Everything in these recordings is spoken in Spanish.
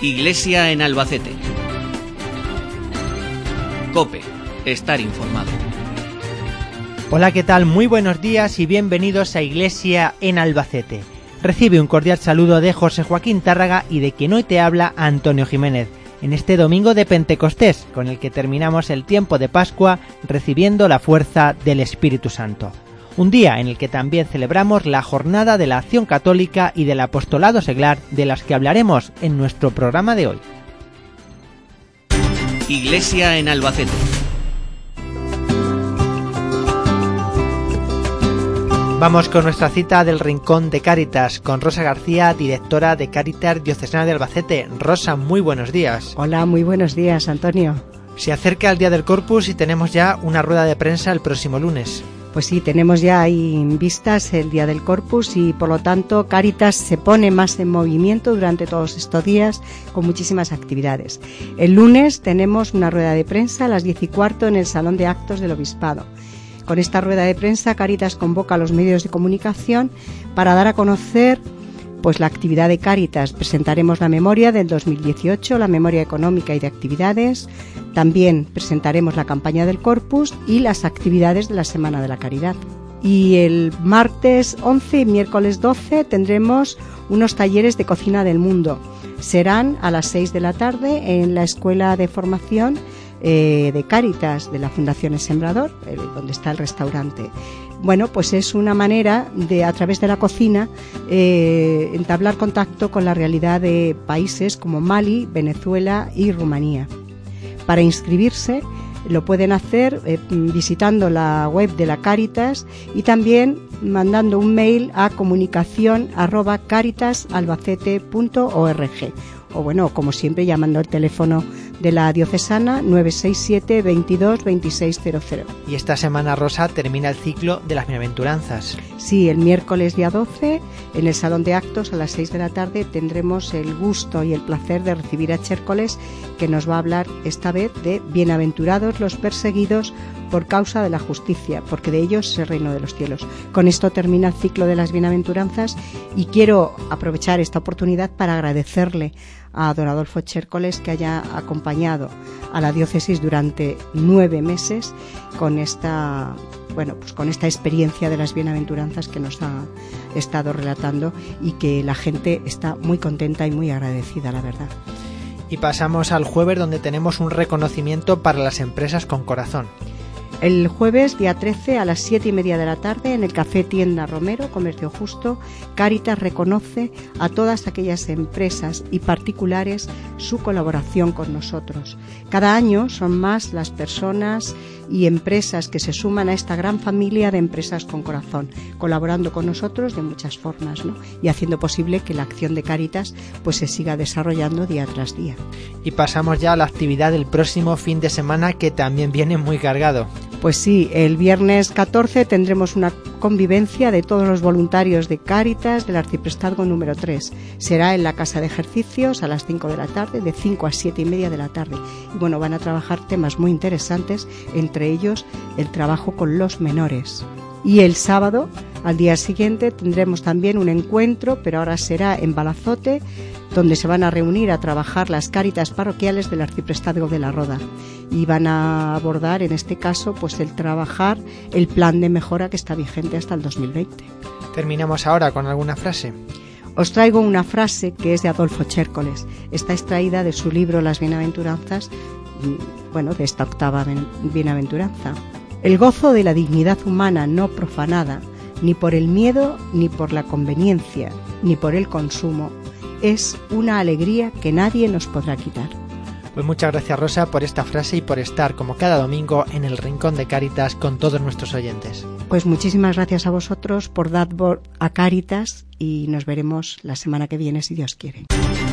Iglesia en Albacete. COPE. Estar informado. Hola, ¿qué tal? Muy buenos días y bienvenidos a Iglesia en Albacete. Recibe un cordial saludo de José Joaquín Tárraga y de quien hoy te habla Antonio Jiménez, en este domingo de Pentecostés, con el que terminamos el tiempo de Pascua recibiendo la fuerza del Espíritu Santo. Un día en el que también celebramos la jornada de la Acción Católica y del Apostolado Seglar, de las que hablaremos en nuestro programa de hoy. Iglesia en Albacete. Vamos con nuestra cita del Rincón de Cáritas, con Rosa García, directora de Cáritas Diocesana de Albacete. Rosa, muy buenos días. Hola, muy buenos días, Antonio. Se acerca el Día del Corpus y tenemos ya una rueda de prensa el próximo lunes. Pues sí, tenemos ya ahí en vistas el Día del Corpus y por lo tanto Cáritas se pone más en movimiento durante todos estos días con muchísimas actividades. El lunes tenemos una rueda de prensa a las 10:15 en el Salón de Actos del Obispado. Con esta rueda de prensa, Cáritas convoca a los medios de comunicación para dar a conocer pues la actividad de Cáritas. Presentaremos la memoria del 2018, la memoria económica y de actividades. También presentaremos la campaña del Corpus y las actividades de la Semana de la Caridad. Y el martes 11 y miércoles 12 tendremos unos talleres de cocina del mundo. Serán a las 6 de la tarde en la Escuela de Formación de Cáritas de la Fundación El Sembrador, donde está el restaurante. Bueno, pues es una manera de, a través de la cocina, entablar contacto con la realidad de países como Mali, Venezuela y Rumanía. Para inscribirse lo pueden hacer visitando la web de la Cáritas y también mandando un mail a comunicación@caritasalbacete.org. O bueno, como siempre, llamando al teléfono de la diocesana 967 22 2600. Y esta semana, Rosa, termina el ciclo de las bienaventuranzas. Sí, el miércoles día 12, en el Salón de Actos a las 6 de la tarde, tendremos el gusto y el placer de recibir a Chércoles, que nos va a hablar esta vez de bienaventurados los perseguidos por causa de la justicia, porque de ellos es el reino de los cielos. Con esto termina el ciclo de las bienaventuranzas y quiero aprovechar esta oportunidad para agradecerle a don Adolfo Chércoles que haya acompañado a la diócesis durante 9 meses con esta experiencia de las bienaventuranzas que nos ha estado relatando y que la gente está muy contenta y muy agradecida, la verdad. Y pasamos al jueves, donde tenemos un reconocimiento para las empresas con corazón. El jueves, día 13, a las 7:30 de la tarde, en el Café Tienda Romero, Comercio Justo, Cáritas reconoce a todas aquellas empresas y particulares su colaboración con nosotros. Cada año son más las personas y empresas que se suman a esta gran familia de empresas con corazón, colaborando con nosotros de muchas formas, ¿no? Y haciendo posible que la acción de Cáritas pues se siga desarrollando día tras día. Y pasamos ya a la actividad del próximo fin de semana, que también viene muy cargado. Pues sí, el viernes 14 tendremos una convivencia de todos los voluntarios de Cáritas del Arciprestazgo número 3. Será en la Casa de Ejercicios a las 5 de la tarde, de 5 a 7:30 de la tarde. Y bueno, van a trabajar temas muy interesantes, entre ellos el trabajo con los menores. Y el sábado, al día siguiente, tendremos también un encuentro, pero ahora será en Balazote, donde se van a reunir a trabajar las Cáritas parroquiales del Arciprestazgo de la Roda. Y van a abordar, en este caso, pues el trabajar el plan de mejora que está vigente hasta el 2020. Terminamos ahora con alguna frase. Os traigo una frase que es de Adolfo Chércoles. Está extraída de su libro Las Bienaventuranzas, de esta octava bienaventuranza. El gozo de la dignidad humana no profanada, ni por el miedo, ni por la conveniencia, ni por el consumo, es una alegría que nadie nos podrá quitar. Pues muchas gracias, Rosa, por esta frase y por estar como cada domingo en el Rincón de Cáritas con todos nuestros oyentes. Pues muchísimas gracias a vosotros por dar voz a Cáritas y nos veremos la semana que viene, si Dios quiere.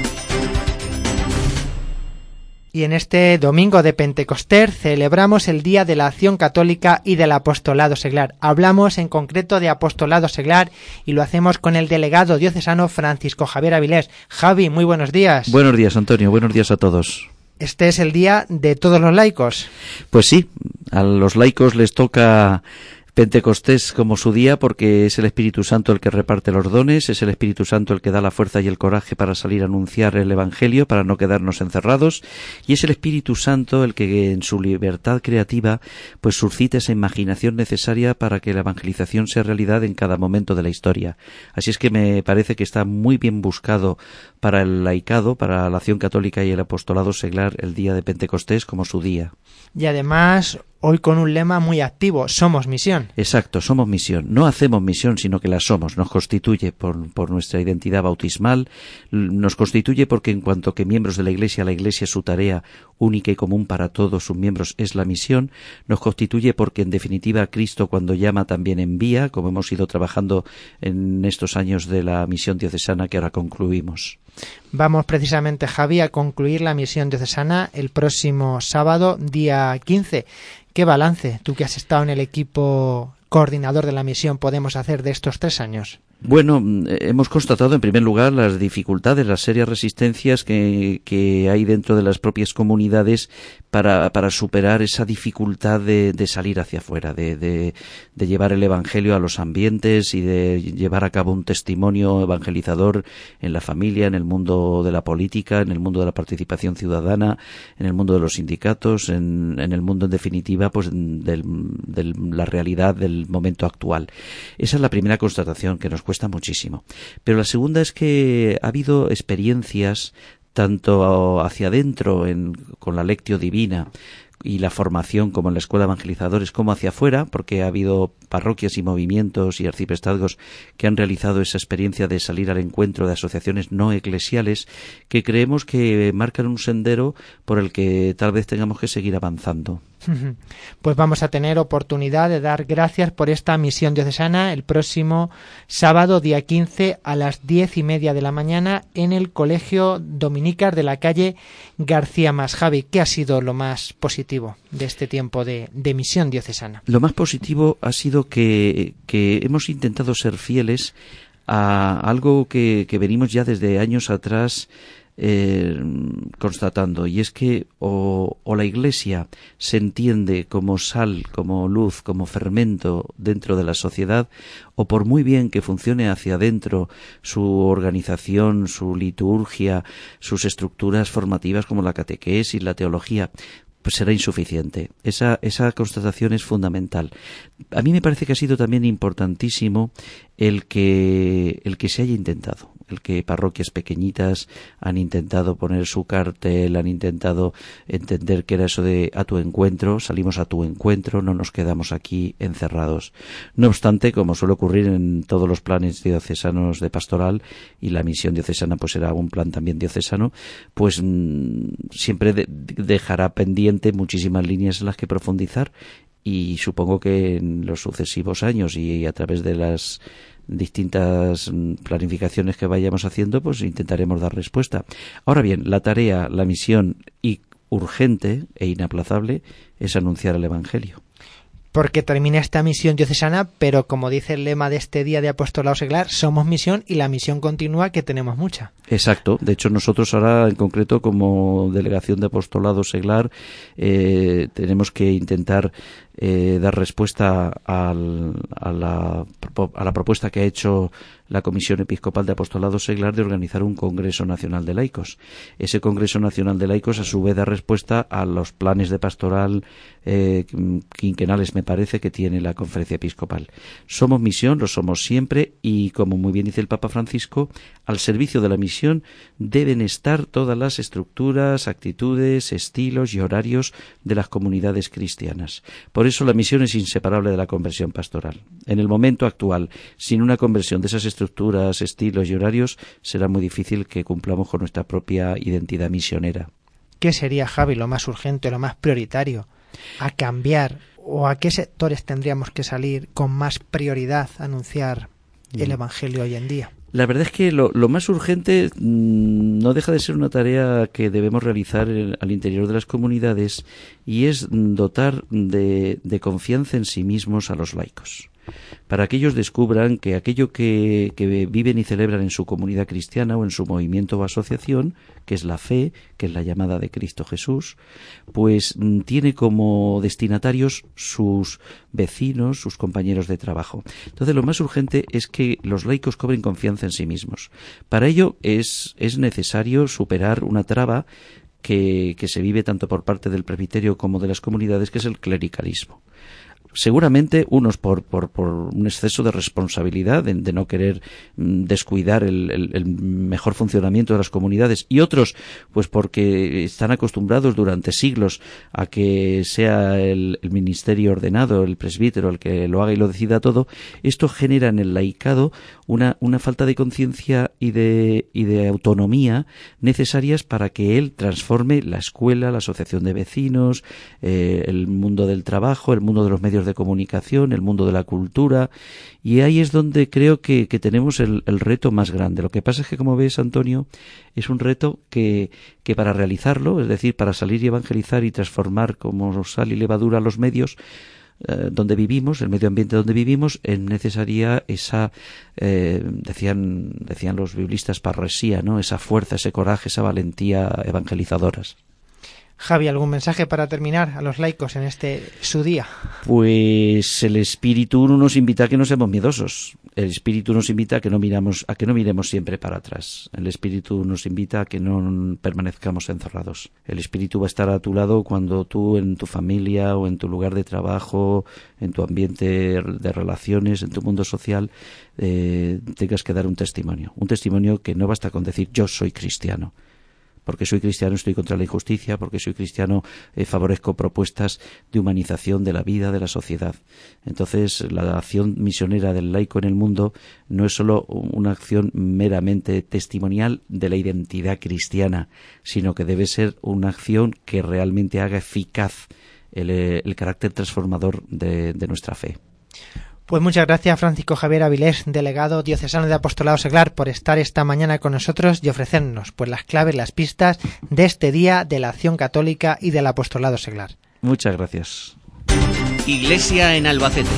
Y en este domingo de Pentecostés celebramos el Día de la Acción Católica y del Apostolado Seglar. Hablamos en concreto de Apostolado Seglar y lo hacemos con el delegado diocesano Francisco Javier Avilés. Javi, muy buenos días. Buenos días, Antonio. Buenos días a todos. Este es el día de todos los laicos. Pues sí, a los laicos les toca Pentecostés como su día, porque es el Espíritu Santo el que reparte los dones, es el Espíritu Santo el que da la fuerza y el coraje para salir a anunciar el Evangelio, para no quedarnos encerrados, y es el Espíritu Santo el que en su libertad creativa pues suscita esa imaginación necesaria para que la evangelización sea realidad en cada momento de la historia. Así es que me parece que está muy bien buscado para el laicado, para la acción católica y el apostolado seglar el día de Pentecostés como su día. Y además, hoy con un lema muy activo, somos misión. Exacto, somos misión. No hacemos misión, sino que la somos. Nos constituye por nuestra identidad bautismal, nos constituye porque en cuanto que miembros de la Iglesia su tarea única y común para todos sus miembros es la misión, nos constituye porque en definitiva Cristo cuando llama también envía, como hemos ido trabajando en estos años de la misión diocesana que ahora concluimos. Vamos precisamente, Javi, a concluir la misión diocesana el próximo sábado, día 15. ¿Qué balance, tú que has estado en el equipo coordinador de la misión, podemos hacer de estos 3 años? Bueno, hemos constatado en primer lugar las dificultades, las serias resistencias que hay dentro de las propias comunidades para superar esa dificultad de salir hacia afuera, de llevar el Evangelio a los ambientes y de llevar a cabo un testimonio evangelizador en la familia, en el mundo de la política, en el mundo de la participación ciudadana, en el mundo de los sindicatos, en el mundo en definitiva pues de la realidad del momento actual. Esa es la primera constatación, que nos cuesta muchísimo. Pero la segunda es que ha habido experiencias tanto hacia adentro con la Lectio Divina y la formación como en la Escuela de Evangelizadores como hacia afuera, porque ha habido parroquias y movimientos y arciprestazgos que han realizado esa experiencia de salir al encuentro de asociaciones no eclesiales que creemos que marcan un sendero por el que tal vez tengamos que seguir avanzando. Pues vamos a tener oportunidad de dar gracias por esta misión diocesana el próximo sábado, día 15, a las 10:30 de la mañana en el Colegio Dominicas de la calle García Mas. Javi, ¿qué ha sido lo más positivo de este tiempo de misión diocesana? Lo más positivo ha sido que hemos intentado ser fieles a algo que venimos ya desde años atrás constatando, y es que o la Iglesia se entiende como sal, como luz, como fermento dentro de la sociedad, o por muy bien que funcione hacia adentro su organización, su liturgia, sus estructuras formativas como la catequesis, la teología, pues será insuficiente. Esa constatación es fundamental. A mí me parece que ha sido también importantísimo el que se haya intentado, el que parroquias pequeñitas han intentado poner su cartel, han intentado entender que era eso de a tu encuentro, salimos a tu encuentro, no nos quedamos aquí encerrados. No obstante, como suele ocurrir en todos los planes diocesanos de pastoral, y la misión diocesana pues será un plan también diocesano, pues siempre dejará pendiente muchísimas líneas en las que profundizar, y supongo que en los sucesivos años y a través de las distintas planificaciones que vayamos haciendo, pues intentaremos dar respuesta. Ahora bien, la tarea, la misión urgente e inaplazable es anunciar el Evangelio. Porque termina esta misión diocesana, pero como dice el lema de este día de apostolado seglar, somos misión y la misión continúa, que tenemos mucha. Exacto. De hecho, nosotros ahora en concreto como delegación de apostolado seglar tenemos que intentar dar respuesta a la propuesta que ha hecho la Comisión Episcopal de Apostolado Seglar de organizar un Congreso Nacional de Laicos. Ese Congreso Nacional de Laicos a su vez da respuesta a los planes de pastoral quinquenales, me parece, que tiene la Conferencia Episcopal. Somos misión, lo somos siempre, y como muy bien dice el Papa Francisco, al servicio de la misión deben estar todas las estructuras, actitudes, estilos y horarios de las comunidades cristianas. Por eso la misión es inseparable de la conversión pastoral. En el momento actual, sin una conversión de esas estructuras, estilos y horarios, será muy difícil que cumplamos con nuestra propia identidad misionera. ¿Qué sería, Javi, lo más urgente, lo más prioritario a cambiar, o a qué sectores tendríamos que salir con más prioridad a anunciar el Evangelio hoy en día? La verdad es que lo más urgente no deja de ser una tarea que debemos realizar al interior de las comunidades, y es dotar de confianza en sí mismos a los laicos. para que ellos descubran que aquello que viven y celebran en su comunidad cristiana o en su movimiento o asociación, que es la fe, que es la llamada de Cristo Jesús, pues tiene como destinatarios sus vecinos, sus compañeros de trabajo. Entonces, lo más urgente es que los laicos cobren confianza en sí mismos. Para ello es necesario superar una traba que se vive tanto por parte del presbiterio como de las comunidades, que es el clericalismo. Seguramente unos por un exceso de responsabilidad, de no querer descuidar el mejor funcionamiento de las comunidades, y otros pues porque están acostumbrados durante siglos a que sea el ministerio ordenado, el presbítero el que lo haga y lo decida todo. Esto genera en el laicado una falta de conciencia y de autonomía necesarias para que él transforme la escuela, la asociación de vecinos, el mundo del trabajo, el mundo de los medios de comunicación, el mundo de la cultura, y ahí es donde creo que tenemos el reto más grande. Lo que pasa es que, como ves, Antonio, es un reto que para realizarlo, es decir, para salir y evangelizar y transformar como sal y levadura los medios donde vivimos, el medio ambiente donde vivimos, es necesaria esa, decían los biblistas, parresía, ¿no? Esa fuerza, ese coraje, esa valentía evangelizadoras. Javi, ¿algún mensaje para terminar a los laicos en su día? Pues el Espíritu nos invita a que no seamos miedosos. El Espíritu nos invita a que no miremos siempre para atrás. El Espíritu nos invita a que no permanezcamos encerrados. El Espíritu va a estar a tu lado cuando tú, en tu familia o en tu lugar de trabajo, en tu ambiente de relaciones, en tu mundo social, tengas que dar un testimonio que no basta con decir yo soy cristiano. Porque soy cristiano estoy contra la injusticia, porque soy cristiano favorezco propuestas de humanización de la vida, de la sociedad. Entonces, la acción misionera del laico en el mundo no es solo una acción meramente testimonial de la identidad cristiana, sino que debe ser una acción que realmente haga eficaz el carácter transformador de nuestra fe. Pues muchas gracias, Francisco Javier Avilés, delegado diocesano de Apostolado Seglar, por estar esta mañana con nosotros y ofrecernos pues las claves, las pistas de este día de la acción católica y del Apostolado Seglar. Muchas gracias. Iglesia en Albacete.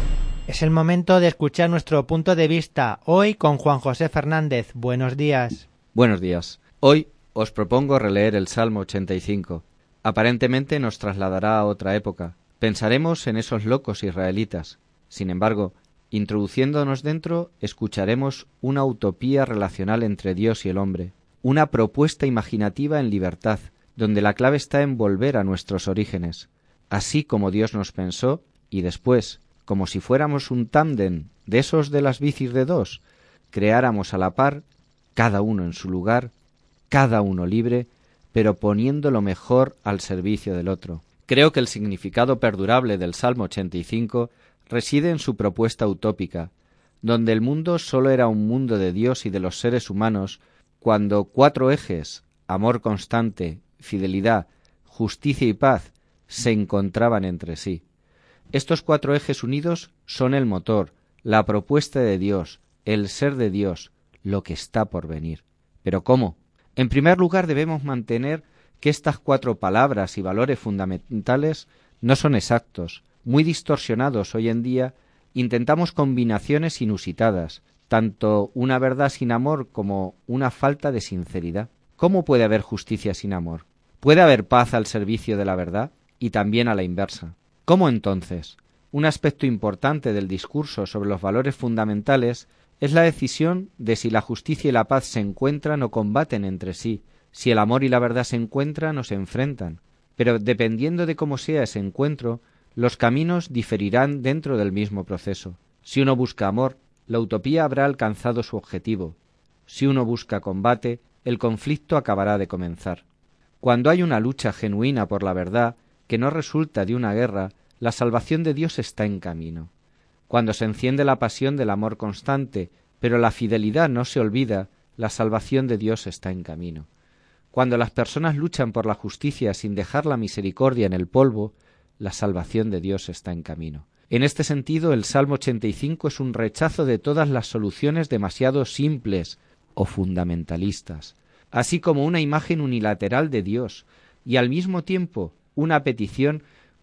Es el momento de escuchar nuestro punto de vista, hoy con Juan José Fernández. Buenos días. Buenos días. Hoy os propongo releer el Salmo 85. Aparentemente nos trasladará a otra época. Pensaremos en esos locos israelitas. Sin embargo, introduciéndonos dentro, escucharemos una utopía relacional entre Dios y el hombre, una propuesta imaginativa en libertad, donde la clave está en volver a nuestros orígenes, así como Dios nos pensó, y después, como si fuéramos un tándem de esos de las bicis de dos, creáramos a la par, cada uno en su lugar, cada uno libre, pero poniendo lo mejor al servicio del otro. Creo que el significado perdurable del Salmo 85 reside en su propuesta utópica, donde el mundo sólo era un mundo de Dios y de los seres humanos, cuando 4 ejes, amor constante, fidelidad, justicia y paz, se encontraban entre sí. Estos 4 ejes unidos son el motor, la propuesta de Dios, el ser de Dios, lo que está por venir. ¿Pero cómo? En primer lugar, debemos mantener que estas 4 palabras y valores fundamentales no son exactos. Muy distorsionados hoy en día, intentamos combinaciones inusitadas, tanto una verdad sin amor como una falta de sinceridad. ¿Cómo puede haber justicia sin amor? ¿Puede haber paz al servicio de la verdad? Y también a la inversa. ¿Cómo entonces? Un aspecto importante del discurso sobre los valores fundamentales es la decisión de si la justicia y la paz se encuentran o combaten entre sí, si el amor y la verdad se encuentran o se enfrentan. Pero dependiendo de cómo sea ese encuentro, los caminos diferirán dentro del mismo proceso. Si uno busca amor, la utopía habrá alcanzado su objetivo. Si uno busca combate, el conflicto acabará de comenzar. Cuando hay una lucha genuina por la verdad, que no resulta de una guerra, la salvación de Dios está en camino. Cuando se enciende la pasión del amor constante, pero la fidelidad no se olvida, la salvación de Dios está en camino. Cuando las personas luchan por la justicia sin dejar la misericordia en el polvo, la salvación de Dios está en camino. En este sentido, el Salmo 85 es un rechazo de todas las soluciones demasiado simples o fundamentalistas, así como una imagen unilateral de Dios, y al mismo tiempo una petición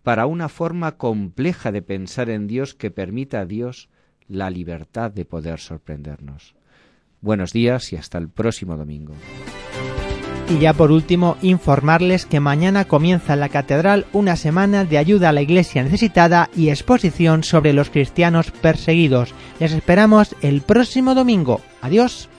para una forma compleja de pensar en Dios que permita a Dios la libertad de poder sorprendernos. Buenos días y hasta el próximo domingo. Y ya por último, informarles que mañana comienza en la Catedral una semana de ayuda a la Iglesia necesitada y exposición sobre los cristianos perseguidos. Les esperamos el próximo domingo. Adiós.